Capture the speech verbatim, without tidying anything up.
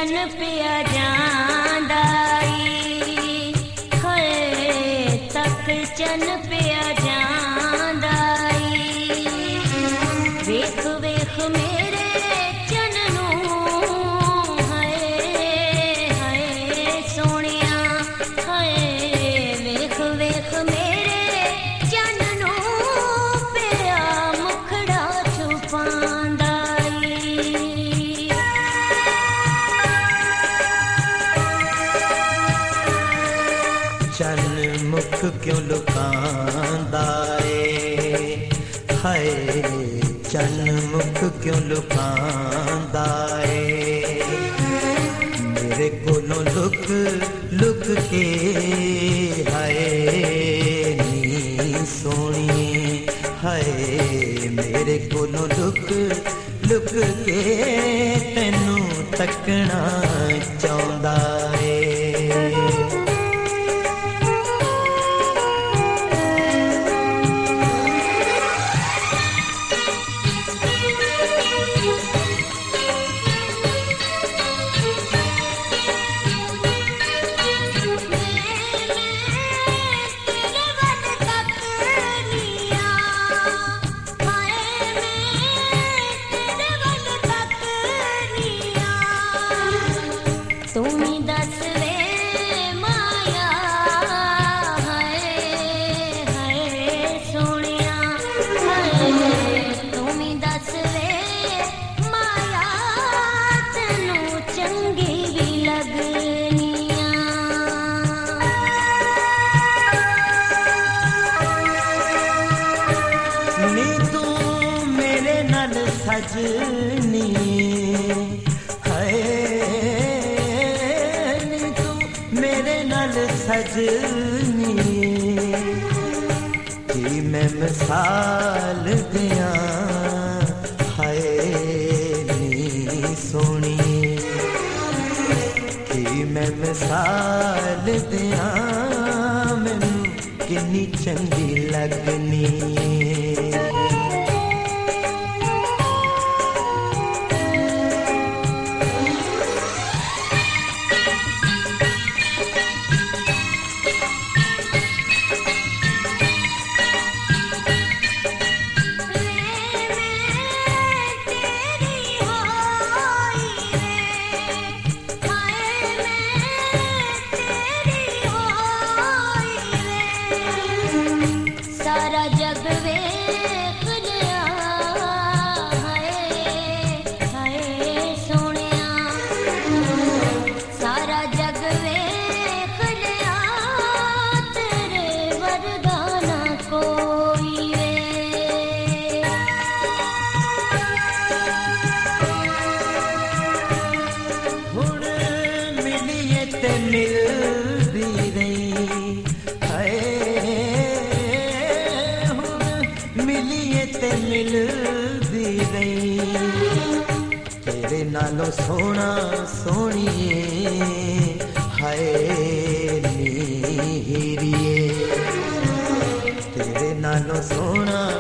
चन पिया जांदा ई हाय तक चन पिया जांदा ई वेख वेख मेरे चन नूं हाय हाय सोहणिया हाय वेख वेख मेरे चन नूं पिया मुखड़ा छुपांदा चन मुख क्यों लुकांदा ए हाय चन मुख क्यों लुकांदा ए मेरे कोलों लुक लुक के हाय नी सोहणी हाय मेरे कोलों लुक लुक के तैनू तकना चाहुंदा ए तुमी दस वे माया हाय हाय सोहणिया हाय तुमी दस वे माया तैनू चंगी भी लगनिया नी तू मेरे नाल सजनी मेरे नाल सजनी कि मैं मिसाल दियां हाय नी सोहणी कि मैं मिसाल दियां मैनू किन्नी चंगी लगनी सारा जग वेख लिया हाय हाय सोहणिया सारा जग वेख लिया तेरे वर्गा ना कोई वे हुण मिलिए ते मिलदी रही हाय मिलिए ते मिलदी रही तेरे नालों सोहना सोहणिए हाय नी हीरिए तेरे नालों सोहना